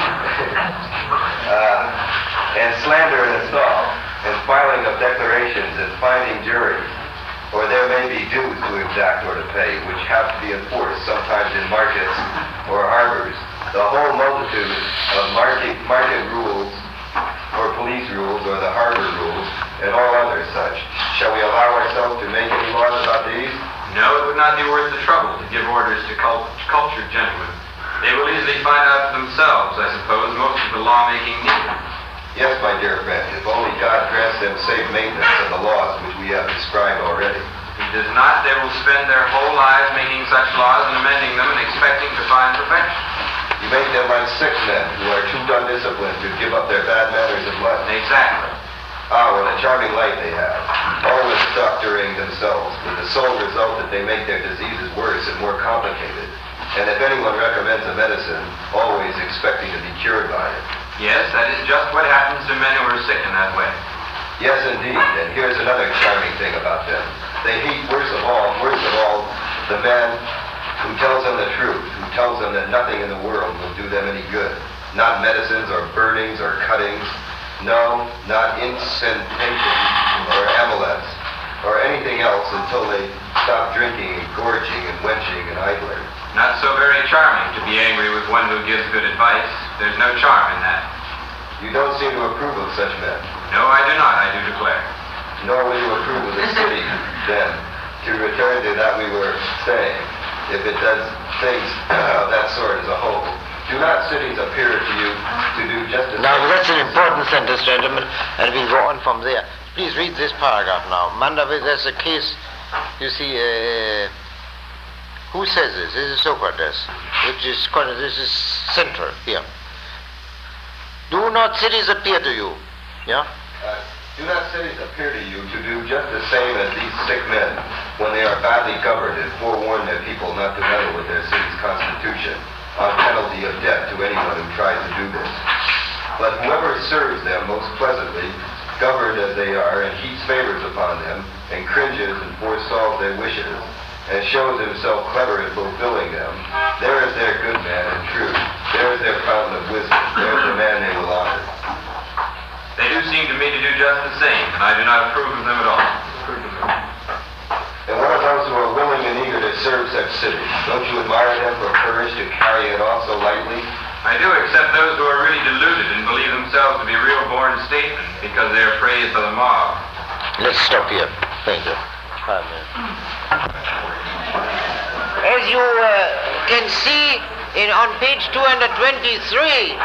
And slander and assault, and filing of declarations and finding juries, or there may be dues to exact or to pay, which have to be enforced sometimes in markets or harbors. The whole multitude of market rules, or police rules, or the harbor rules, and all other such. Shall we allow ourselves to make any laws about these? No, it would not be worth the trouble to give orders to cultured gentlemen. They will easily find out for themselves, I suppose, most of the lawmaking needed. Yes, my dear friend, if only God grants them safe maintenance of the laws which we have described already. If he does not, they will spend their whole lives making such laws and amending them and expecting to find perfection. You make them like sick men who are too undisciplined to give up their bad manners of life. Exactly. What a charming life they have, always doctoring themselves, with the sole result that they make their diseases worse and more complicated. And if anyone recommends a medicine, always expecting to be cured by it. Yes, that is just what happens to men who are sick in that way. Yes, indeed. And here's another charming thing about them. They hate worst of all, the man who tells them the truth, who tells them that nothing in the world will do them any good. Not medicines or burnings or cuttings. No, not incantations or amulets or anything else until they stop drinking and gorging and wenching and idling. Not so very charming to be angry with one who gives good advice. There's no charm in that. You don't seem to approve of such men. No, I do not, I do declare. Nor will you approve of the city, then. To return to that we were saying, if it does things of that sort as a whole, do not cities appear to you to do just as... Now that's an important sentence, gentlemen, and we'll go on from there. Please read this paragraph now. Mandavit, there's a case, you see, who says this? This is Socrates, this is central here. Do not cities appear to you? Yeah? Do not cities appear to you to do just the same as these sick men when they are badly governed and forewarn their people not to meddle with their city's constitution on penalty of death to anyone who tries to do this? But whoever serves them most pleasantly, governed as they are, and heaps favors upon them, and cringes and forestalls their wishes, and shows himself clever in fulfilling them, there is their good man and truth. There is their fountain of wisdom. There is the man they will honor. They do seem to me to do just the same, and I do not approve of them at all. And what of those who are willing and eager to serve such cities? Don't you admire them for courage to carry it off so lightly? I do, except those who are really deluded and believe themselves to be real-born statesmen because they are praised by the mob. Let's stop here. Thank you. 5 minutes. As you can see on page 223,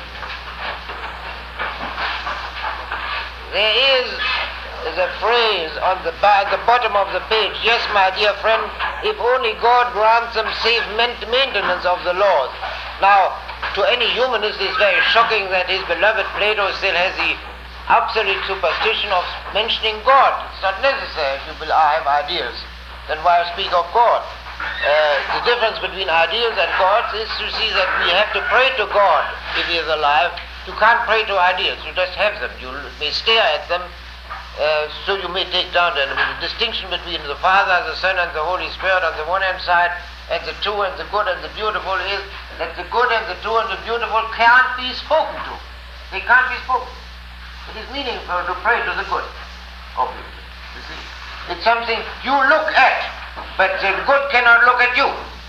there is a phrase on the bottom of the page. Yes, my dear friend, if only God grants them safe maintenance of the laws. Now, to any humanist, it's very shocking that his beloved Plato still has the absolute superstition of mentioning God. It's not necessary if you have ideals. Then why speak of God? The difference between ideals and gods is to see that we have to pray to God if he is alive. You can't pray to ideals, you just have them. You may stare at them, so you may take down them. The distinction between the Father, the Son, and the Holy Spirit on the one hand side, and the true and the good and the beautiful is that the good and the true and the beautiful can't be spoken to. They can't be spoken. It is meaningful to pray to the good, obviously. You see? It's something you look at, but the good cannot look at you.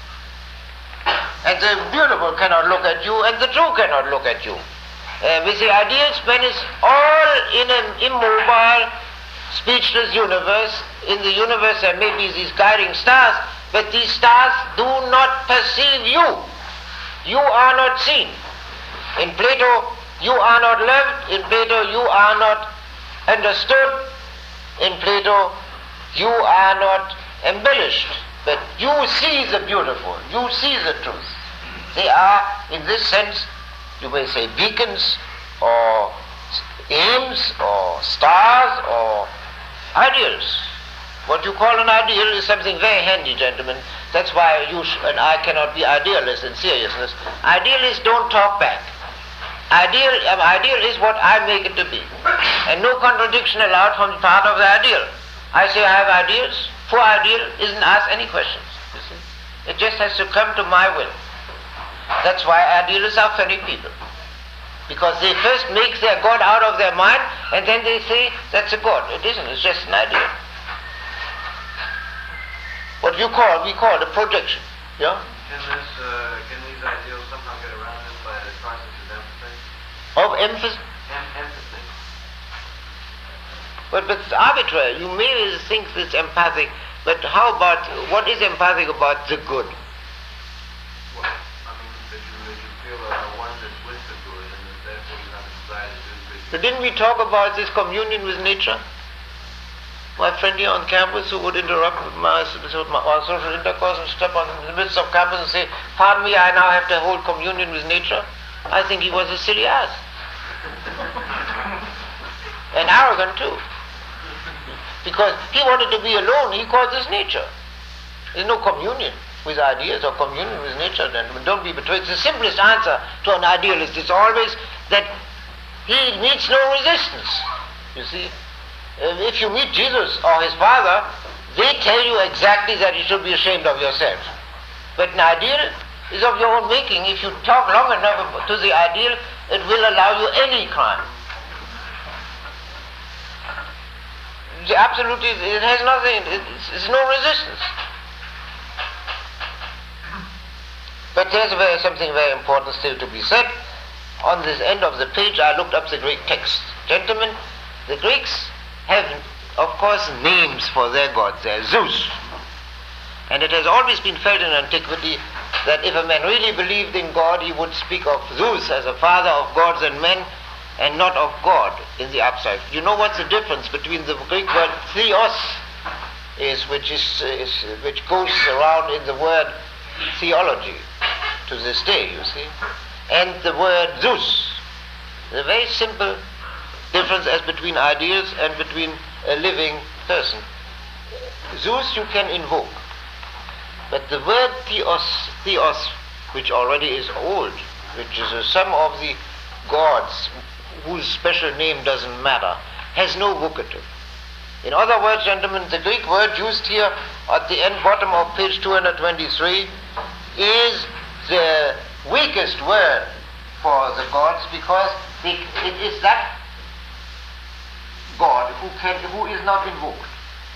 And the beautiful cannot look at you, and the true cannot look at you. With the ideals, man is all in an immobile, speechless universe. In the universe there may be these guiding stars, but these stars do not perceive you. You are not seen. In Plato, you are not loved. In Plato, you are not understood. In Plato, you are not embellished. But you see the beautiful. You see the truth. They are, in this sense, you may say beacons or aims or stars or ideals. What you call an ideal is something very handy, gentlemen. That's why you and I cannot be idealists in seriousness. Idealists don't talk back. Ideal is what I make it to be. And no contradiction allowed from the part of the ideal. I say I have ideals. For ideal isn't asked any questions. You see? It just has to come to my will. That's why idealists are funny people. Because they first make their God out of their mind, and then they say that's a God. It isn't, it's just an idea. What we call a projection. Yeah? Can these ideals somehow get around this by the process of empathy? Of emphasis? Empathy. But it's arbitrary. You may think it's empathic, but how about, what is empathic about the good? Well, I mean, that you feel one that's with the good, and therefore you have a desire to do good. So didn't we talk about this communion with nature? My friend here on campus who would interrupt our social intercourse and step on in the midst of campus and say, pardon me, I now have to hold communion with nature. I think he was a silly ass. And arrogant too. Because he wanted to be alone, he called this nature. There's no communion with ideas or communion with nature, gentlemen. Don't be betrayed. It's the simplest answer to an idealist. It's always that he meets no resistance. You see? If you meet Jesus or his Father, they tell you exactly that you should be ashamed of yourself. But an ideal is of your own making. If you talk long enough to the ideal, it will allow you any crime. The absolute is, it has nothing, it's no resistance. But there's something very important still to be said. On this end of the page, I looked up the Greek text. Gentlemen, the Greeks have, of course, names for their gods. There's Zeus. And it has always been felt in antiquity that if a man really believed in God, he would speak of Zeus as a father of gods and men, and not of God in the abstract. You know what's the difference between the Greek word theos, which goes around in the word theology to this day, you see, and the word Zeus. The very simple difference as between ideals and between a living person. Zeus you can invoke, but the word theos, which already is old, which is a sum of the gods whose special name doesn't matter, has no vocative. In other words, gentlemen, the Greek word used here at the end bottom of page 223 is the weakest word for the gods, because it is that God who is not invoked.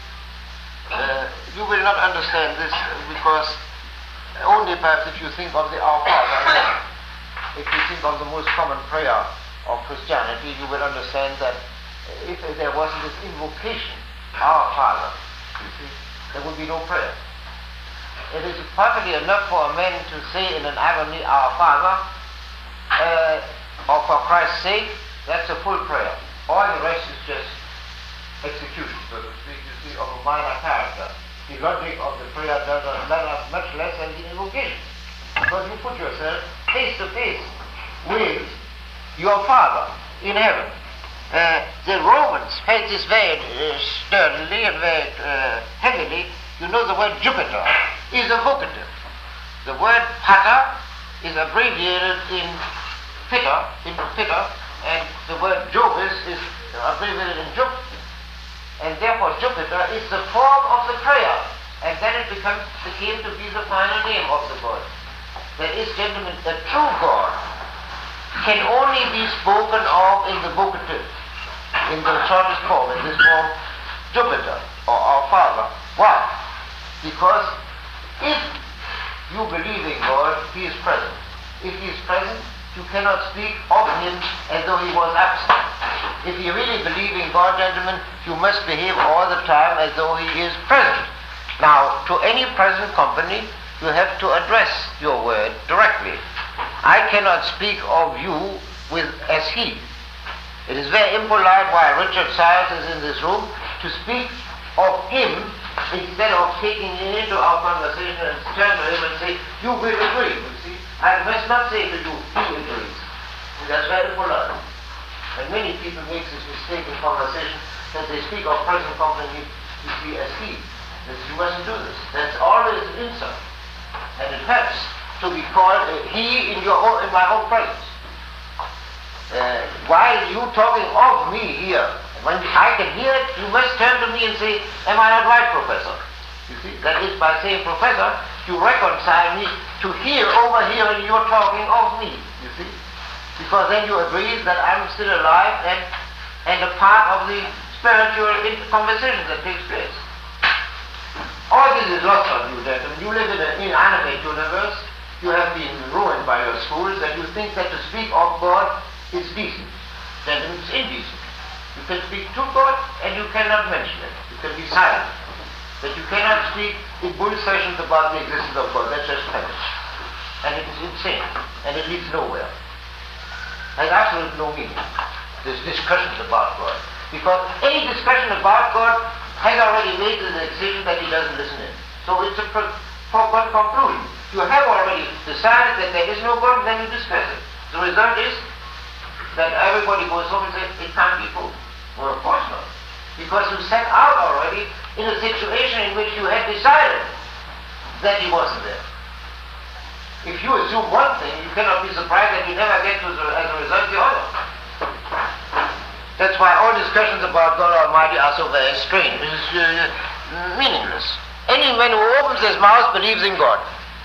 You will not understand this because only perhaps if you think of the Our Father, if you think of the most common prayer of Christianity, you will understand that if there wasn't this invocation, Our Father, you see, there would be no prayer. It is perfectly enough for a man to say in an agony, Our Father, or for Christ's sake, that's a full prayer. All the rest is just execution, so to speak, you see, of a minor character. The logic of the prayer does not matter much less than the invocation. Because you put yourself face to face with your Father in heaven. The Romans felt this very sternly and very heavily. You know the word Jupiter is a vocative. The word pater is abbreviated in Peter, and the word Jovis is abbreviated in Jup. And therefore Jupiter is the form of the prayer. And then it came to be the final name of the God. That is, gentlemen, the true God can only be spoken of in the vocative, in the shortest form, in this form, Jupiter, or Our Father. Why? Because if you believe in God, He is present. If He is present, you cannot speak of Him as though He was absent. If you really believe in God, gentlemen, you must behave all the time as though He is present. Now, to any present company, you have to address your word directly. I cannot speak of you as he. It is very impolite while Richard Sayers is in this room to speak of him instead of taking him into our conversation and turn to him and say, you will agree. You see, I must not say to you, he agrees. And that's very impolite. And many people make this mistake in conversation that they speak of present company, you see, as he. That you mustn't do this. That's always an insult. And it hurts to be called he in my own presence. While you talking of me here, when I can hear it, you must turn to me and say, am I not right, Professor? You see, that is, by saying Professor, you reconcile me to over here and you're talking of me, you see. Because then you agree that I'm still alive and a part of the spiritual conversation that takes place. All this is lost on you, gentlemen. You live in an inanimate universe. You have been ruined by your schools, and you think that to speak of God is decent. Gentlemen, it's indecent. You can speak to God, and you cannot mention it. You can be silent. But you cannot speak in bull sessions about the existence of God. That's just hellish. And it is insane. And it leads nowhere. It has absolutely no meaning. There's discussions about God. Because any discussion about God has already made the decision that he doesn't listen in. So it's a foregone conclusion. You have already decided that there is no God, then you discuss it. The result is that everybody goes home and says, it can't be true. Well, of course not. Because you set out already in a situation in which you had decided that he wasn't there. If you assume one thing, you cannot be surprised that you never get to, as a result, the other. That's why all discussions about God Almighty are so very strange. meaningless. Any man who opens his mouth believes in God.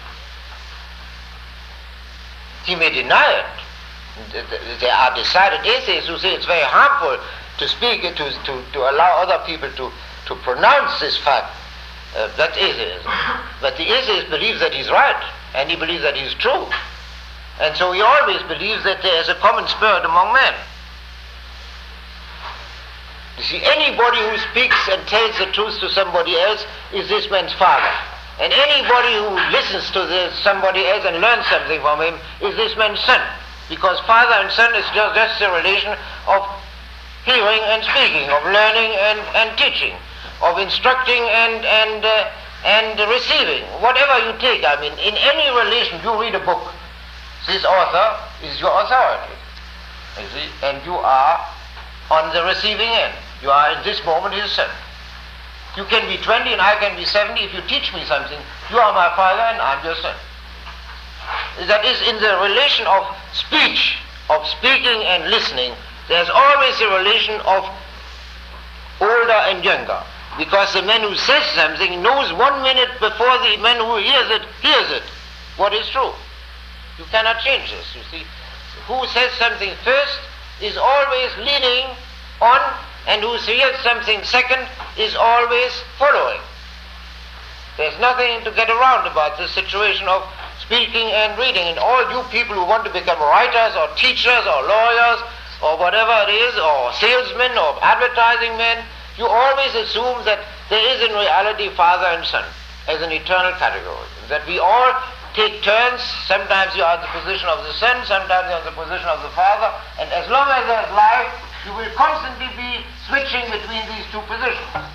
He may deny it. There are decided atheists who say it's very harmful to speak, to allow other people to pronounce this fact. That's atheism. But the atheist believes that he's right, and he believes that he's true. And so he always believes that there is a common spirit among men. You see, anybody who speaks and tells the truth to somebody else is this man's father. And anybody who listens to somebody else and learns something from him is this man's son. Because father and son is just a relation of hearing and speaking, of learning and teaching, of instructing and receiving. Whatever you take, I mean, in any relation, you read a book. This author is your authority, you see, and you are on the receiving end. You are in this moment his son. You can be 20 and I can be 70. If you teach me something, you are my father and I'm your son. That is, in the relation of speech, of speaking and listening, there's always a relation of older and younger. Because the man who says something knows 1 minute before the man who hears it, what is true. You cannot change this, you see. Who says something first is always leading on, and who hears something second is always following. There's nothing to get around about this situation of speaking and reading. And all you people who want to become writers or teachers or lawyers or whatever it is, or salesmen or advertising men, you always assume that there is in reality father and son as an eternal category. That we all take turns. Sometimes you are in the position of the son, sometimes you are in the position of the father, and as long as there's life, you will constantly be switching between these two positions.